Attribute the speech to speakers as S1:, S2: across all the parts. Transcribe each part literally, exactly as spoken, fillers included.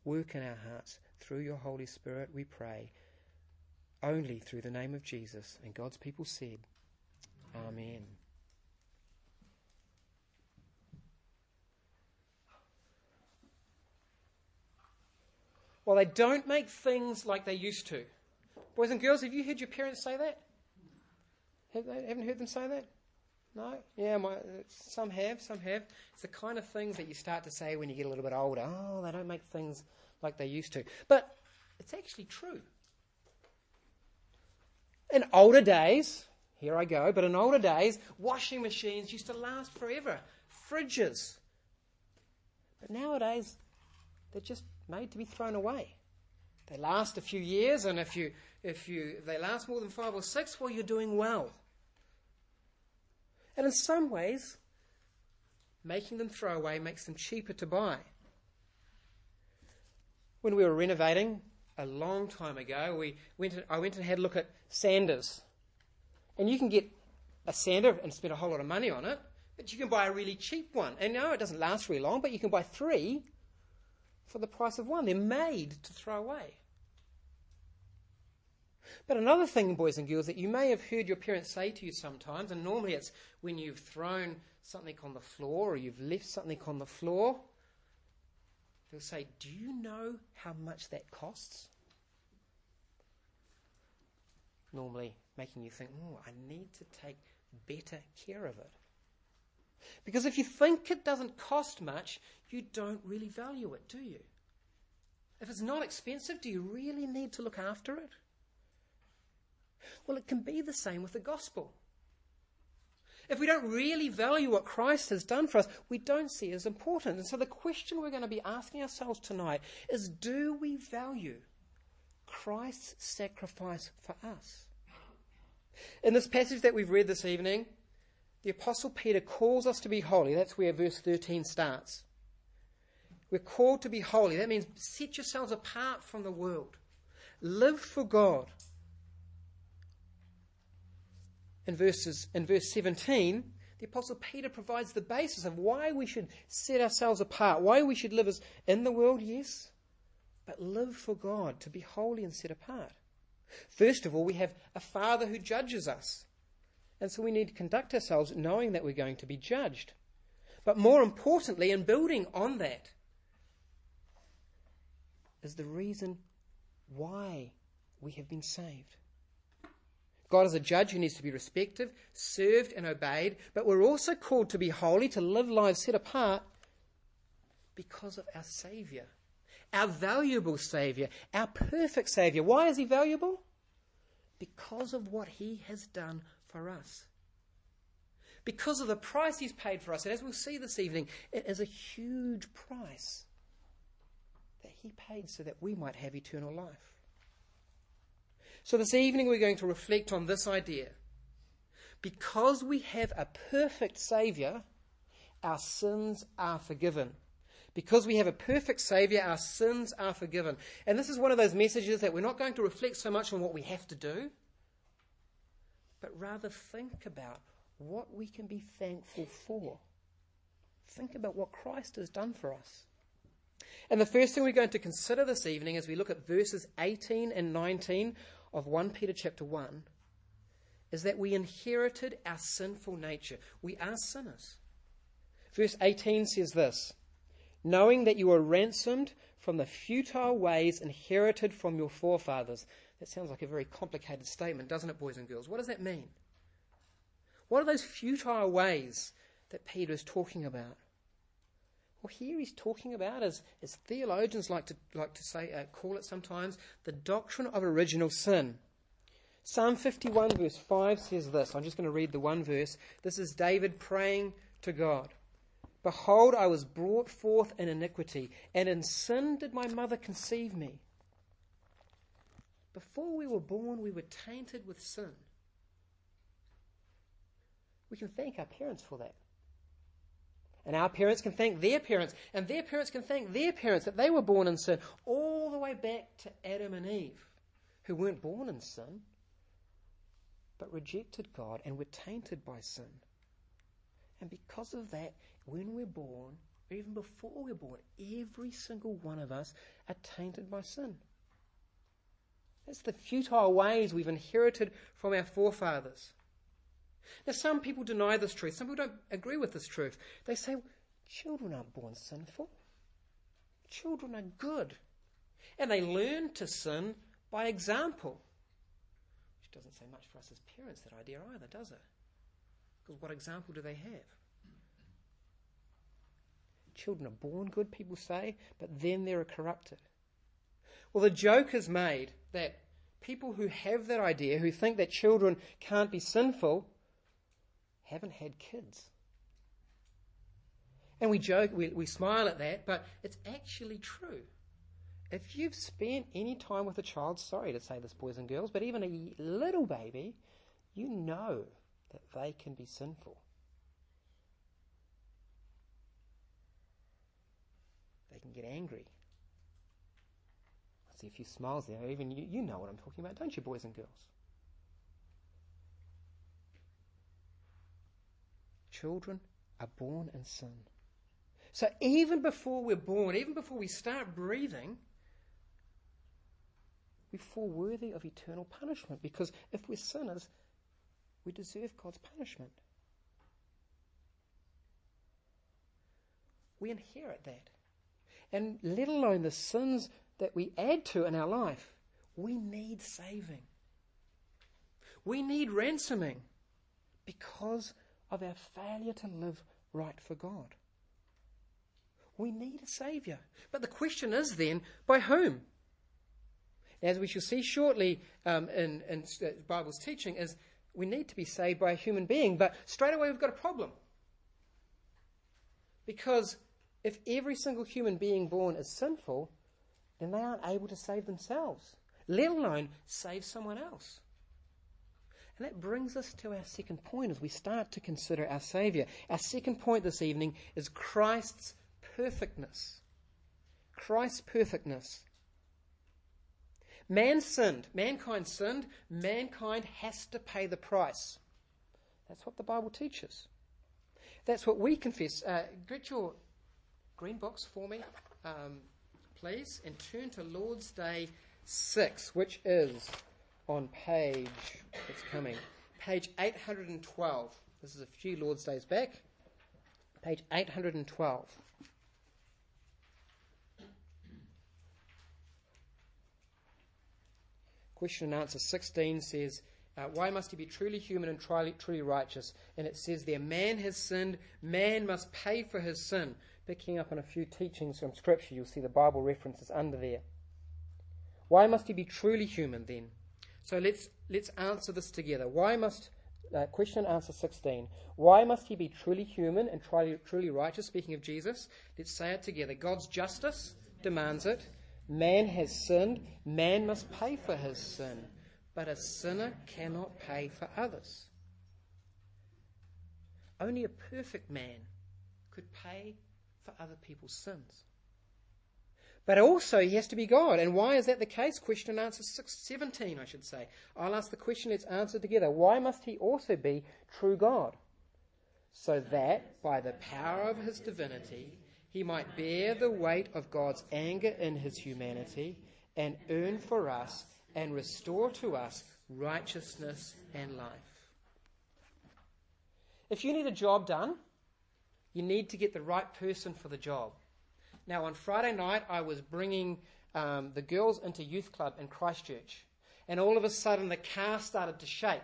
S1: work in our hearts through your Holy Spirit, we pray, only through the name of Jesus. And God's people said, Amen. Well, they don't make things like they used to. Boys and girls, have you heard your parents say that? Have they, haven't heard them say that? No? Yeah, my, some have, some have. It's the kind of things that you start to say when you get a little bit older. Oh, they don't make things like they used to. But it's actually true. In older days, here I go, but in older days, washing machines used to last forever. Fridges. But nowadays, they're just made to be thrown away. They last a few years, and if you if you they last more than five or six, well, you're doing well. And in some ways, making them throw away makes them cheaper to buy. When we were renovating a long time ago, we went and, I went and had a look at sanders. And you can get a sander and spend a whole lot of money on it, but you can buy a really cheap one. And no, it doesn't last very long, but you can buy three for the price of one. They're made to throw away. But another thing, boys and girls, that you may have heard your parents say to you sometimes, and normally it's when you've thrown something on the floor or you've left something on the floor, they'll say, do you know how much that costs? Normally making you think, oh, I need to take better care of it. Because if you think it doesn't cost much, you don't really value it, do you? If it's not expensive, do you really need to look after it? Well, it can be the same with the gospel. If we don't really value what Christ has done for us, we don't see it as important. And so the question we're going to be asking ourselves tonight is, do we value Christ's sacrifice for us? In this passage that we've read this evening, the Apostle Peter calls us to be holy. That's where verse thirteen starts. We're called to be holy. That means set yourselves apart from the world. Live for God. In, verses, in verse seventeen, the Apostle Peter provides the basis of why we should set ourselves apart, why we should live as in the world, yes, but live for God, to be holy and set apart. First of all, we have a Father who judges us. And so we need to conduct ourselves knowing that we're going to be judged. But more importantly, and building on that, is the reason why we have been saved. God is a judge who needs to be respected, served and obeyed, but we're also called to be holy, to live lives set apart because of our Saviour, our valuable Saviour, our perfect Saviour. Why is he valuable? Because of what he has done for us. Because of the price he's paid for us. And as we'll see this evening, it is a huge price that he paid so that we might have eternal life. So this evening we're going to reflect on this idea. Because we have a perfect Saviour, our sins are forgiven. Because we have a perfect Saviour, our sins are forgiven. And this is one of those messages that we're not going to reflect so much on what we have to do, but rather think about what we can be thankful for. Think about what Christ has done for us. And the first thing we're going to consider this evening as we look at verses eighteen and nineteen of First Peter chapter one is that we inherited our sinful nature. We are sinners. Verse eighteen says this, knowing that you are ransomed from the futile ways inherited from your forefathers. That sounds like a very complicated statement, doesn't it, boys and girls? What does that mean? What are those futile ways that Peter is talking about? Well, here he's talking about, as, as theologians like to like to say, uh, call it sometimes, the doctrine of original sin. Psalm fifty-one verse five says this. I'm just going to read the one verse. This is David praying to God. Behold, I was brought forth in iniquity, and in sin did my mother conceive me. Before we were born, we were tainted with sin. We can thank our parents for that. And our parents can thank their parents, and their parents can thank their parents that they were born in sin, all the way back to Adam and Eve, who weren't born in sin, but rejected God and were tainted by sin. And because of that, when we're born, even before we're born, every single one of us are tainted by sin. That's the futile ways we've inherited from our forefathers. Now, some people deny this truth. Some people don't agree with this truth. They say, children aren't born sinful. Children are good. And they learn to sin by example. Which doesn't say much for us as parents, that idea either, does it? Because what example do they have? Children are born good, people say, but then they're corrupted. Well, the joke is made that people who have that idea, who think that children can't be sinful, haven't had kids. And we joke, we, we smile at that, but it's actually true. If you've spent any time with a child, sorry to say this, boys and girls, but even a little baby, you know that they can be sinful. They can get angry. I see a few smiles there. Even you, you know what I'm talking about, don't you, boys and girls? Children are born in sin. So even before we're born, even before we start breathing, we fall worthy of eternal punishment, because if we're sinners, we deserve God's punishment. We inherit that. And let alone the sins that we add to in our life, we need saving. We need ransoming because of our failure to live right for God. We need a Saviour. But the question is then, by whom? As we shall see shortly um, in, in the Bible's teaching, is we need to be saved by a human being. But straight away we've got a problem. Because if every single human being born is sinful, then they aren't able to save themselves, let alone save someone else. And that brings us to our second point as we start to consider our Saviour. Our second point this evening is Christ's perfectness. Christ's perfectness. Man sinned. Mankind sinned. Mankind has to pay the price. That's what the Bible teaches. That's what we confess. Uh, get your green box for me, um, please, and turn to Lord's Day six, which is on page, it's coming, page eight hundred twelve. This is a few Lord's Days back. Page eight hundred twelve. Question and answer sixteen says, uh, why must he be truly human and truly, truly righteous? And it says there, man has sinned, man must pay for his sin. Picking up on a few teachings from Scripture, you'll see the Bible references under there. Why must he be truly human then? So let's let's answer this together. Why must, uh, question and answer sixteen, why must he be truly human and truly, truly righteous? Speaking of Jesus, let's say it together. God's justice demands it. Man has sinned. Man must pay for his sin. But a sinner cannot pay for others. Only a perfect man could pay for other people's sins. But also he has to be God. And why is that the case? Question and answer six, seventeen, I should say. I'll ask the question, let's answer together. Why must he also be true God? So that by the power of his divinity he might bear the weight of God's anger in his humanity and earn for us and restore to us righteousness and life. If you need a job done, you need to get the right person for the job. Now, on Friday night, I was bringing um, the girls into youth club in Christchurch, and all of a sudden the car started to shake.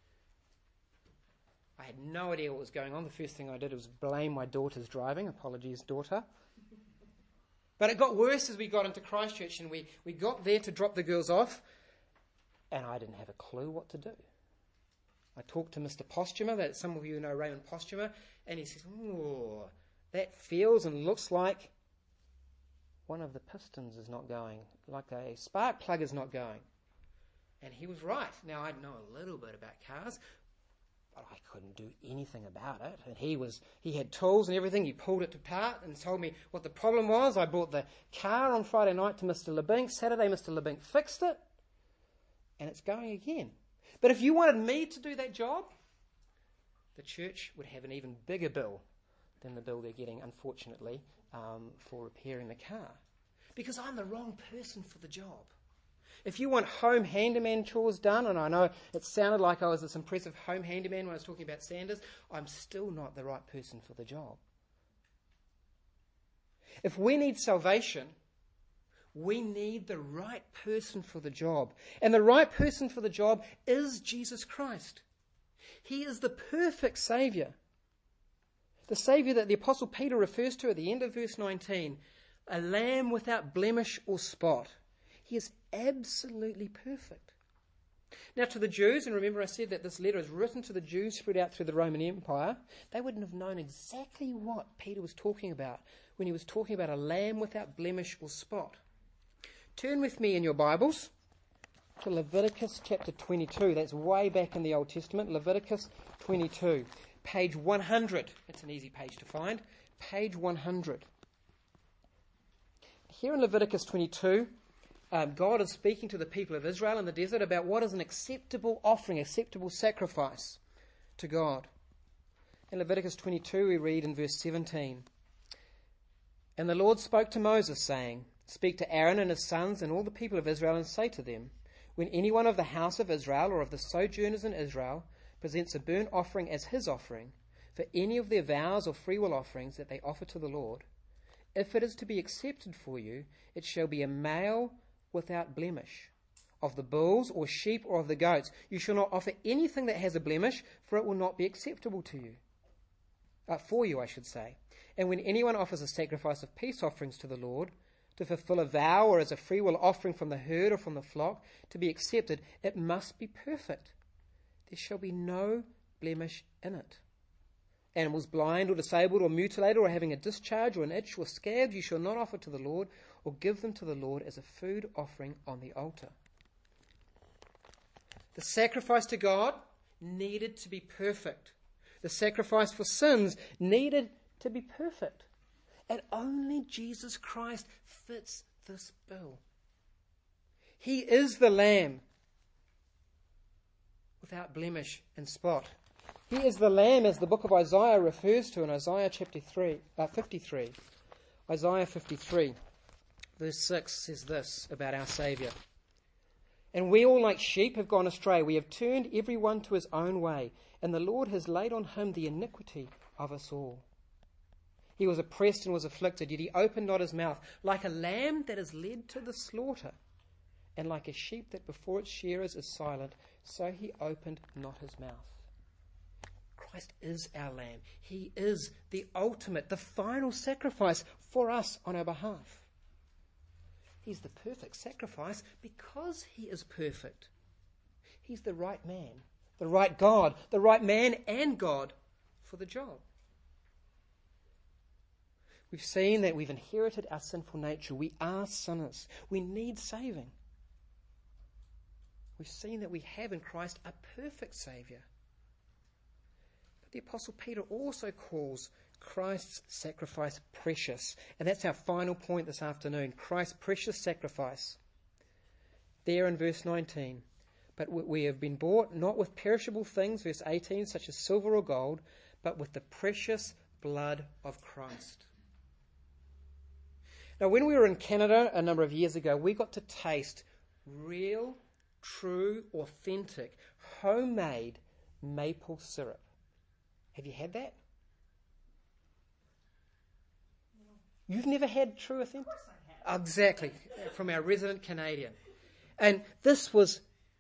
S1: I had no idea what was going on. The first thing I did was blame my daughter's driving. Apologies, daughter. But it got worse as we got into Christchurch, and we, we got there to drop the girls off, and I didn't have a clue what to do. I talked to Mister Postuma, that some of you know Raymond Postuma, and he says, oh, that feels and looks like one of the pistons is not going, like a spark plug is not going. And he was right. Now, I know a little bit about cars, but I couldn't do anything about it. And he was, he had tools and everything. He pulled it apart and told me what the problem was. I brought the car on Friday night to Mister LeBink. Saturday, Mister LeBink fixed it, and it's going again. But if you wanted me to do that job, the church would have an even bigger bill than the bill they're getting, unfortunately, um, for repairing the car. Because I'm the wrong person for the job. If you want home handyman chores done, and I know it sounded like I was this impressive home handyman when I was talking about Sanders, I'm still not the right person for the job. If we need salvation, we need the right person for the job. And the right person for the job is Jesus Christ. He is the perfect Saviour. The Saviour that the Apostle Peter refers to at the end of verse nineteen, a lamb without blemish or spot. He is absolutely perfect. Now to the Jews, and remember I said that this letter is written to the Jews spread out through the Roman Empire, they wouldn't have known exactly what Peter was talking about when he was talking about a lamb without blemish or spot. Turn with me in your Bibles to Leviticus chapter twenty-two. That's way back in the Old Testament. Leviticus twenty-two, page one hundred. It's an easy page to find. Page one hundred. Here in Leviticus twenty-two, um, God is speaking to the people of Israel in the desert about what is an acceptable offering, acceptable sacrifice to God. In Leviticus twenty-two, we read in verse seventeen, "And the Lord spoke to Moses, saying, Speak to Aaron and his sons and all the people of Israel, and say to them, When anyone of the house of Israel or of the sojourners in Israel presents a burnt offering as his offering, for any of their vows or freewill offerings that they offer to the Lord, if it is to be accepted for you, it shall be a male without blemish. Of the bulls or sheep or of the goats, you shall not offer anything that has a blemish, for it will not be acceptable to you. Uh, for you, I should say. And when anyone offers a sacrifice of peace offerings to the Lord, to fulfill a vow or as a freewill offering from the herd or from the flock, to be accepted, it must be perfect. There shall be no blemish in it. Animals blind or disabled or mutilated or having a discharge or an itch or scabs you shall not offer to the Lord or give them to the Lord as a food offering on the altar." The sacrifice to God needed to be perfect. The sacrifice for sins needed to be perfect. And only Jesus Christ fits this bill. He is the Lamb without blemish and spot. He is the Lamb, as the book of Isaiah refers to in Isaiah chapter three, uh, fifty-three. Isaiah fifty-three, verse six says this about our Saviour. "And we all like sheep have gone astray. We have turned every one to his own way, and the Lord has laid on him the iniquity of us all. He was oppressed and was afflicted, yet he opened not his mouth. Like a lamb that is led to the slaughter, and like a sheep that before its shearers is silent, so he opened not his mouth." Christ is our Lamb. He is the ultimate, the final sacrifice for us on our behalf. He's the perfect sacrifice because he is perfect. He's the right man, the right God, the right man and God for the job. We've seen that we've inherited our sinful nature. We are sinners. We need saving. We've seen that we have in Christ a perfect Saviour. But the Apostle Peter also calls Christ's sacrifice precious. And that's our final point this afternoon. Christ's precious sacrifice. There in verse nineteen. "But we have been bought not with perishable things," verse eighteen, "such as silver or gold, but with the precious blood of Christ." Now, when we were in Canada a number of years ago, we got to taste real, true, authentic, homemade maple syrup. Have you had that? No. You've never had true, authentic? Of course I have. Exactly, from our resident Canadian. And this was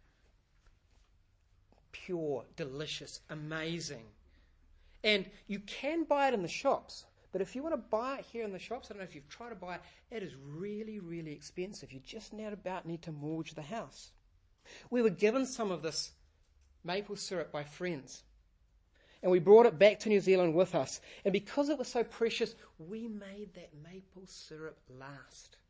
S1: pure, delicious, amazing. And you can buy it in the shops. But if you want to buy it here in the shops, I don't know if you've tried to buy it, it is really, really expensive. You just now about need to mortgage the house. We were given some of this maple syrup by friends. And we brought it back to New Zealand with us. And because it was so precious, we made that maple syrup last.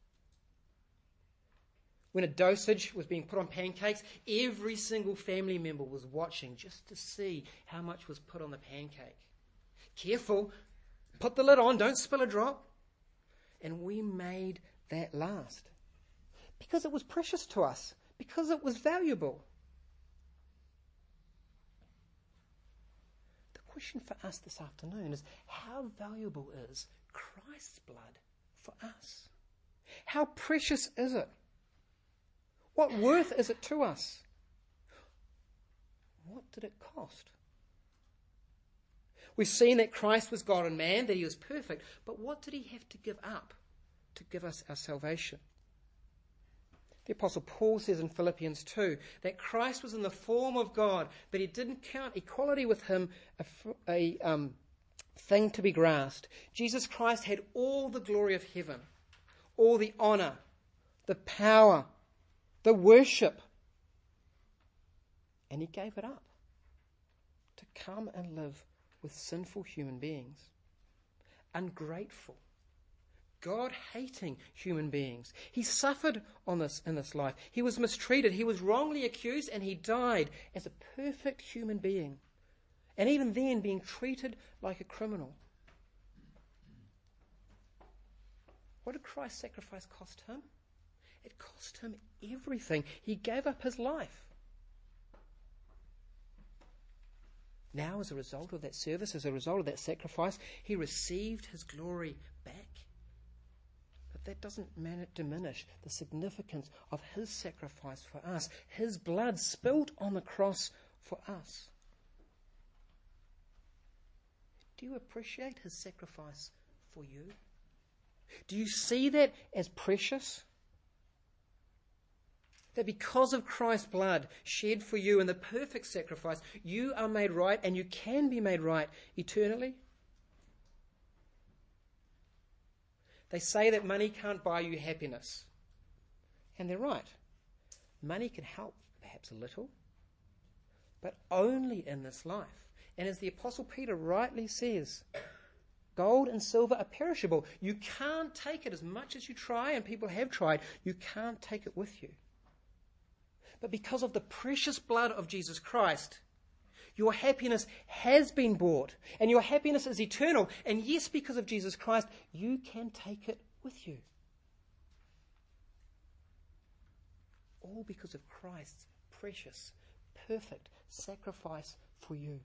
S1: When a dosage was being put on pancakes, every single family member was watching just to see how much was put on the pancake. Careful! Put the lid on, don't spill a drop. And we made that last. Because it was precious to us. Because it was valuable. The question for us this afternoon is, how valuable is Christ's blood for us. How precious is it? What worth is it to us? What did it cost? We've seen that Christ was God and man, that he was perfect, but what did he have to give up to give us our salvation? The Apostle Paul says in Philippians two that Christ was in the form of God, but he didn't count equality with him a, a um, thing to be grasped. Jesus Christ had all the glory of heaven, all the honour, the power, the worship, and he gave it up to come and live with sinful human beings, ungrateful, God-hating human beings. He suffered on this in this life. He was mistreated. He was wrongly accused, and he died as a perfect human being. And even then, being treated like a criminal. What did Christ's sacrifice cost him? It cost him everything. He gave up his life. Now, as a result of that service, as a result of that sacrifice, he received his glory back. But that doesn't diminish the significance of his sacrifice for us. His blood spilt on the cross for us. Do you appreciate his sacrifice for you? Do you see that as precious? That because of Christ's blood shed for you in the perfect sacrifice, you are made right and you can be made right eternally? They say that money can't buy you happiness. And they're right. Money can help, perhaps a little, but only in this life. And as the Apostle Peter rightly says, gold and silver are perishable. You can't take it as much as you try, and people have tried. You can't take it with you. But because of the precious blood of Jesus Christ, your happiness has been bought, and your happiness is eternal. And yes, because of Jesus Christ, you can take it with you. All because of Christ's precious, perfect sacrifice for you.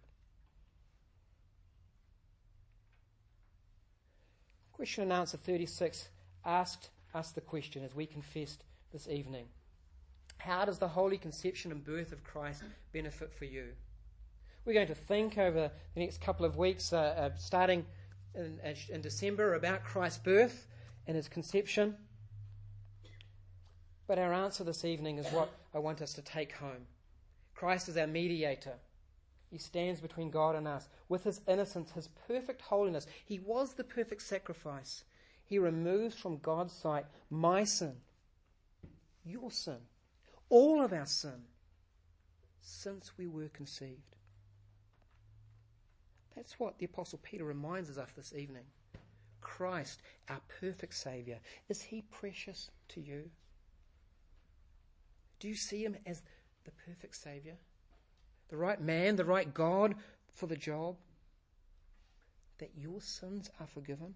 S1: Question and answer thirty-six asked us the question as we confessed this evening. How does the holy conception and birth of Christ benefit for you? We're going to think over the next couple of weeks, uh, uh, starting in, in December, about Christ's birth and his conception. But our answer this evening is what I want us to take home. Christ is our mediator. He stands between God and us. With his innocence, his perfect holiness, he was the perfect sacrifice. He removes from God's sight my sin, your sin, all of our sin, since we were conceived. That's what the Apostle Peter reminds us of this evening. Christ, our perfect Saviour. Is he precious to you? Do you see him as the perfect Saviour? The right man, the right God for the job? That your sins are forgiven?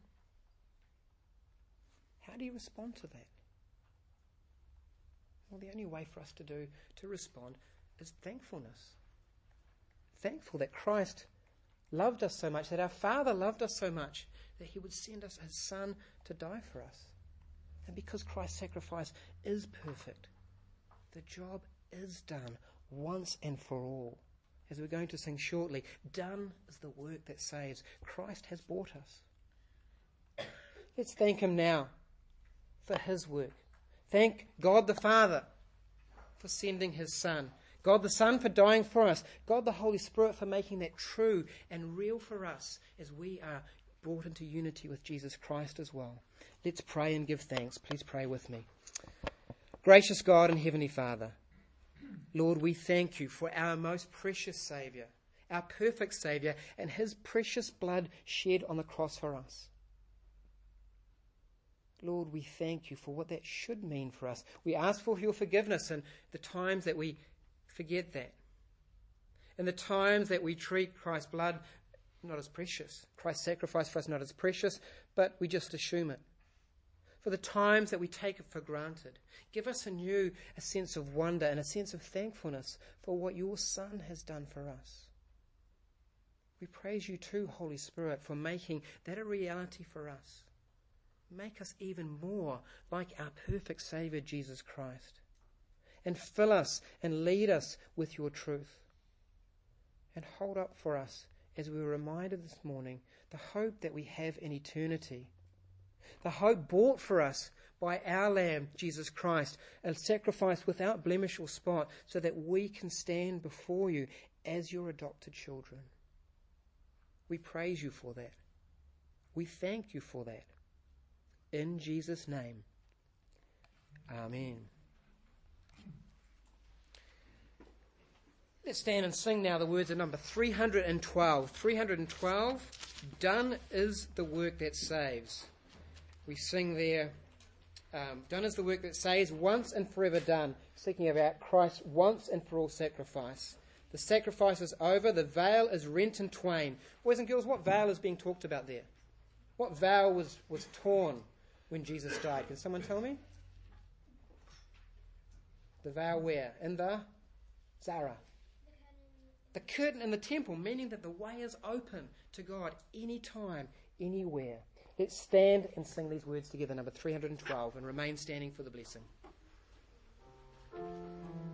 S1: How do you respond to that? Well, the only way for us to do, to respond, is thankfulness. Thankful that Christ loved us so much, that our Father loved us so much, that he would send us his Son to die for us. And because Christ's sacrifice is perfect, the job is done once and for all. As we're going to sing shortly, done is the work that saves. Christ has bought us. Let's thank him now for his work. Thank God the Father for sending his Son. God the Son for dying for us. God the Holy Spirit for making that true and real for us as we are brought into unity with Jesus Christ as well. Let's pray and give thanks. Please pray with me. Gracious God and Heavenly Father, Lord, we thank you for our most precious Saviour, our perfect Saviour, and his precious blood shed on the cross for us. Lord, we thank you for what that should mean for us. We ask for your forgiveness in the times that we forget that. In the times that we treat Christ's blood not as precious, Christ's sacrifice for us not as precious, but we just assume it. For the times that we take it for granted, give us anew a sense of wonder and a sense of thankfulness for what your Son has done for us. We praise you too, Holy Spirit, for making that a reality for us. make us even more like our perfect Saviour, Jesus Christ. And fill us and lead us with your truth. And hold up for us, as we were reminded this morning, the hope that we have in eternity. The hope bought for us by our Lamb, Jesus Christ, a sacrifice without blemish or spot, so that we can stand before you as your adopted children. We praise you for that. We thank you for that. In Jesus' name, amen. Let's stand and sing now the words of number three hundred twelve. three hundred twelve, done is the work that saves. We sing there, um, done is the work that saves, once and forever done, speaking about Christ's once and for all sacrifice. The sacrifice is over, the veil is rent in twain. Boys and girls, what veil is being talked about there? What veil was, was torn when Jesus died? Can someone tell me? The veil where? In the Zara. The curtain in the temple, meaning that the way is open to God anytime, anywhere. Let's stand and sing these words together, number three hundred twelve, and remain standing for the blessing.